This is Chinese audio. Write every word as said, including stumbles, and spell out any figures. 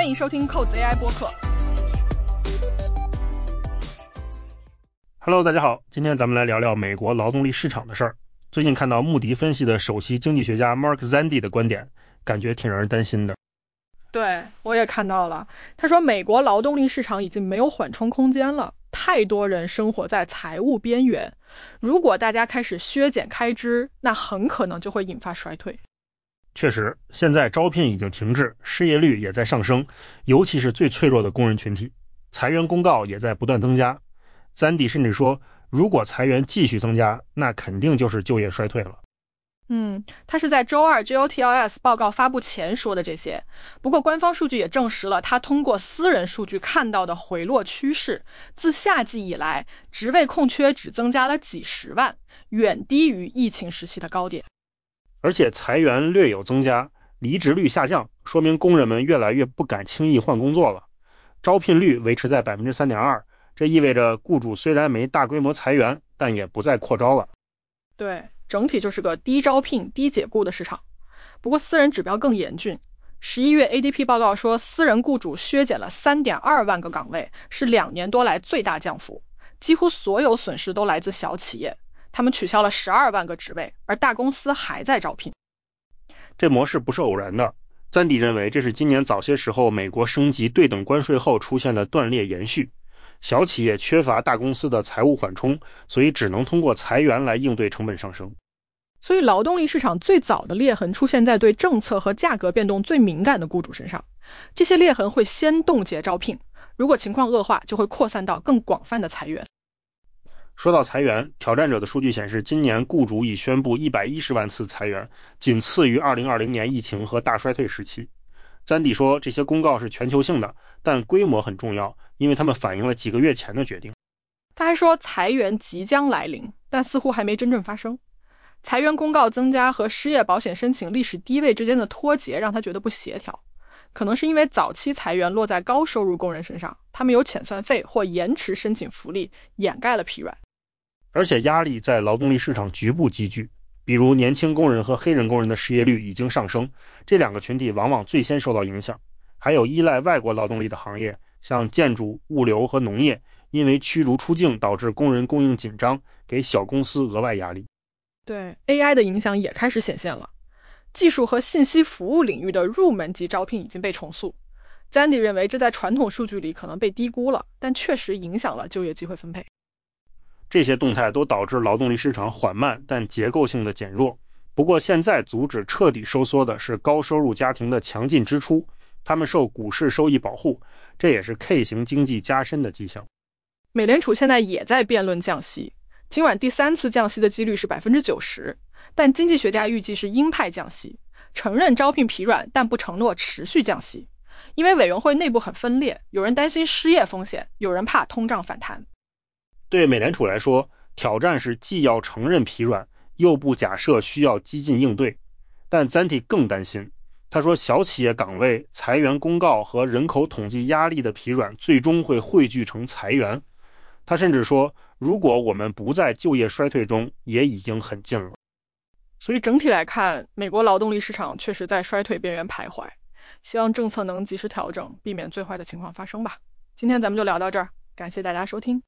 欢迎收听扣子 A I 播客。 Hello， 大家好，今天咱们来聊聊美国劳动力市场的事儿。最近看到穆迪分析的首席经济学家 Mark Zandi 的观点，感觉挺让人担心的。 对，我也看到了，他说美国劳动力市场已经没有缓冲空间了，太多人生活在财务边缘，如果大家开始削减开支，那很可能就会引发衰退。 确实，现在招聘已经停滞，失业率也在上升，尤其是最脆弱的工人群体，裁员公告也在不断增加。Zandi甚至说，如果裁员继续增加，那肯定就是就业衰退了。 嗯，他是在周二 G O T L S 报告发布前说的这些，不过官方数据也证实了他通过私人数据看到的回落趋势，自夏季以来，职位空缺只增加了几十万，远低于疫情时期的高点。 而且裁员略有增加，离职率下降，说明工人们越来越不敢轻易换工作了。招聘率维持在 百分之三点二， 这意味着雇主虽然没大规模裁员，但也不再扩招了。 对，整体就是个低招聘低解雇的市场。不过私人指标更严峻，十一月 A D P 报告说，私人雇主削减了 三点二万个岗位，是两年多来最大降幅，几乎所有损失都来自小企业，他们取消了十二万个职位，而大公司还在招聘。 这模式不是偶然的，赞迪认为这是今年早些时候美国升级对等关税后出现的断裂延续。小企业缺乏大公司的财务缓冲，所以只能通过裁员来应对成本上升。 所以劳动力市场最早的裂痕出现在对政策和价格变动最敏感的雇主身上，这些裂痕会先冻结招聘，如果情况恶化，就会扩散到更广泛的裁员。 说到裁员，挑战者的数据显示，今年雇主已宣布一百一十万次裁员，仅次于二零二零年疫情和大衰退时期。詹迪说，这些公告是全球性的，但规模很重要，因为他们反映了几个月前的决定。 他还说，裁员即将来临，但似乎还没真正发生。裁员公告增加和失业保险申请历史低位之间的脱节让他觉得不协调，可能是因为早期裁员落在高收入工人身上，他们有遣散费或延迟申请福利，掩盖了疲软。 而且压力在劳动力市场局部积聚，比如年轻工人和黑人工人的失业率已经上升，这两个群体往往最先受到影响。还有依赖外国劳动力的行业，像建筑、物流和农业，因为驱逐出境导致工人供应紧张，给小公司额外压力。 对 A I 的影响也开始显现了，技术和信息服务领域的入门级招聘已经被重塑。Zandi 认为这在传统数据里可能被低估了，但确实影响了就业机会分配。 这些动态都导致劳动力市场缓慢但结构性的减弱。不过现在阻止彻底收缩的是高收入家庭的强劲支出，他们受股市收益保护，这也是 K 型经济加深的迹象。 美联储现在也在辩论降息，今晚第三次降息的几率是 百分之九十， 但经济学家预计是鹰派降息，承认招聘疲软，但不承诺持续降息。因为委员会内部很分裂，有人担心失业风险，有人怕通胀反弹。 对美联储来说，挑战是既要承认疲软，又不假设需要激进应对。但Zandi更担心，他说小企业岗位、裁员公告和人口统计压力的疲软最终会汇聚成裁员。他甚至说，如果我们不在就业衰退中，也已经很近了。 所以整体来看，美国劳动力市场确实在衰退边缘徘徊，希望政策能及时调整，避免最坏的情况发生吧。今天咱们就聊到这儿，感谢大家收听。